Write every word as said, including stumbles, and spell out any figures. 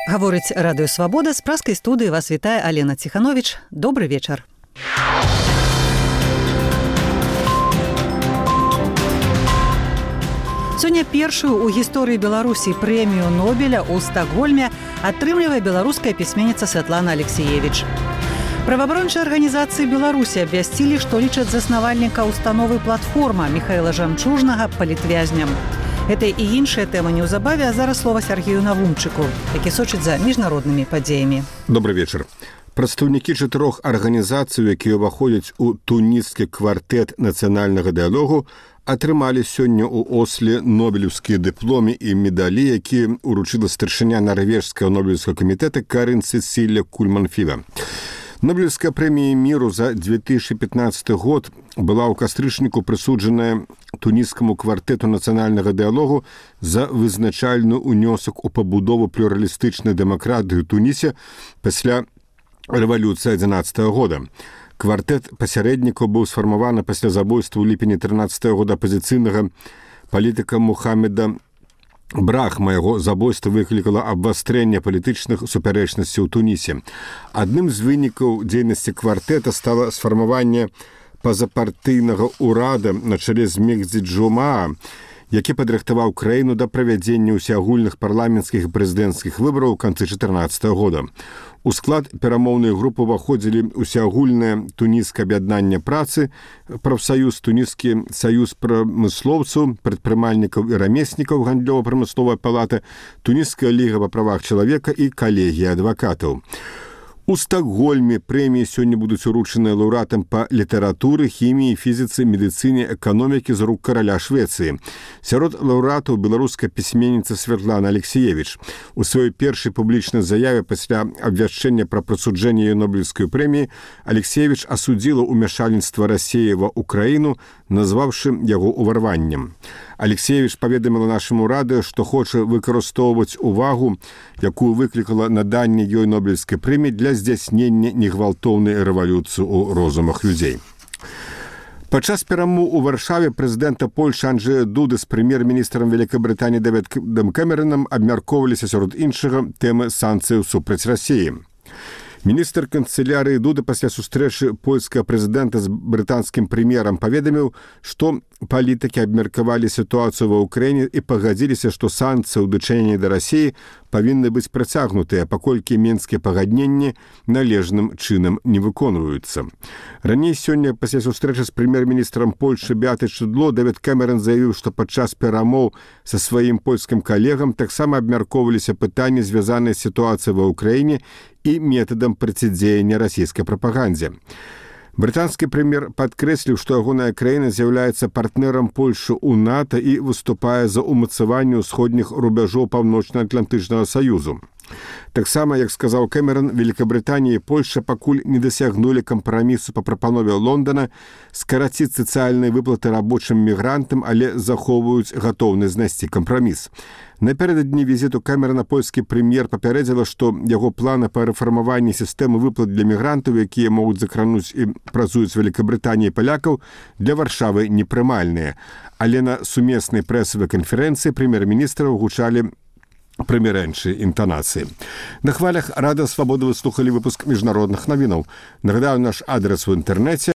Гаворыць радыё Свабода, з праскай студыі вас вітае Алена Ціхановіч. Добры вечар. Сёння першую ў гісторыі Беларусі прэмію Нобеля ў Стакгольме атрымлівае беларуская пісьменніца Святлана Алексіевіч. Праваабарончыя арганізацыі Беларусі абвясцілі, што лічаць заснавальніка установы «Платформа» Міхаіла Жамчужнага палітвязням. Гэта і іншая тэма неўзабаве, а зараз слова Сергею Навумчыку, які сочыць за міжнароднымі падзеямі. Добрый вечар. Прадстаўнікі чатырох арганізацый, якія ўваходзяць у туніскі квартэт нацыянальнага дыялогу, атрымалі сёння ў Осле нобелеўскія дыпломы і медалі, якія ўручыла старшыня нарвежскага нобелеўскага камітэта Карин Цэцілія Кульман-Фіва. Нобелевская прэмія міру за две тысячи пятнадцаты год была ў кастрычніку прысуджаная туніскаму квартэту нацыянальнага дыялогу за вызначальны ўнёсак у пабудову плюралістычнай дэмакратыі ў Тунісе пасля рэвалюцыі адзінаццатага года. Квартэт пасярэднікаў быў сфармаваны пасля забойства ў ліпені трынаццатага года апазіцыйнага палітыка Мухаммеда Брахма. Яго забойства выклікала абвастрэнне палітычных супярэчнасцей у Тунісе. Адным з вынікаў дзейнасці квартэта стала сфармаванне пазапартыйнага ўрада на чале з Мехдзі Джумаа, які падрыхтаваў краіну да правядзення ўсеагульных парламенцкіх і прэзідэнцкіх выбараў у канцы чатырнаццатага года. У склад перамоўнай групы ўваходзілі ўсеагульнае тунісскае аб'яднанне працы, прафсаюз, туніскі саюз прамыслоўцаў, прадпрымальнікаў і рамеснікаў, гандлёва-прамысловая палата, тунісская ліга па правах чалавека і калегія адвакатаў. У Стакгольме прэміі сёння будуць уручаныя лаўрэатам па літаратуры, хіміі, фізіцы, медыцыне, эканомікі з рук караля Швецыі. Сярод лаўрэатаў беларуская пісьменніца Святлана Алексіевіч. У сваёй першай публічнай заяве пасля абвяшчэння пра прысуджэнне яе нобелеўскай прэміі Алексіевіч асудзіла ўмяшальніцтва Расеева ў краіну, назваўшы яго ўварваннем. Алексіевіч паведаміла нашаму радыё, што хоча выкарыстоўваць увагу, якую выклікала наданне ёй нобелеўскай прэміі для здзяйснення негвалтоўнай рэвалюцыі ў розумах людзей. Падчас перамоў у Варшаве прэзідэнта Польшы Анджэя Дуды з прэм'ер-міністрам Вялікабрытаніі Дэвідам Кэмеранам абмяркоўваліся сярод іншага тэмы санкцыяў супраць Расіі. Міністр канцылярыі Дуды пасля сустрэчы польскага прэзідэнта з брытанскім прэм'ерам паведаміў, што палітыкі абмеркавалі сітуацыю ва ўкраіне і пагадзіліся, што санкцыі ў дачыненні да Расіі павінны быць працягнутыя, паколькі мінскія пагадненні належным чынам не выконваюцца. Раней сёння пасля сустрэчы з прэм'ер-міністрам Польшы Беатай Шыдло Дэвід Кэмеран заявіў, што падчас перамоў са сваім польскім калегам таксама абмяркоўваліся пытанні, звязаныя з сітуацыяй ва ўкраіне і метадам процідзеяння расійскай прапагандзе. Брытанскі прэм'ер падкрэсліў, што ягоная краіна з'яўляецца партнерам Польшы ў НАТО і выступае за ўмацаванне ўсходніх рубяжоў Паўночна-Атлантычнага саюзу. Таксама, як сказаў Кэмеран, Великабрытанія і Польша пакуль не дасягнулі кампрамісу па прапанове Лондона скараціць сацыяльныя выплаты рабочым мігрантам, але захоўваюць гатоўнасць знайсці кампраміс. Напярэдадні візіту Кэмерана польскі прэм'ер папярэдзіла, што яго планы па рэфармаванні сістэмы выплат для мігрантаў, якія могуць закрануць і працуюць Великабрытаніі палякаў, для Варшавы непрымальныя. Але на сумеснай прэсавай канферэнцыі прэм'ер-міністра гучалі прымірэнчыя інтанацыі. На хвалях Радыё Свабода вы слухалі выпуск міжнародных навінаў. Нагадаю, наш адрес у інтэрнэце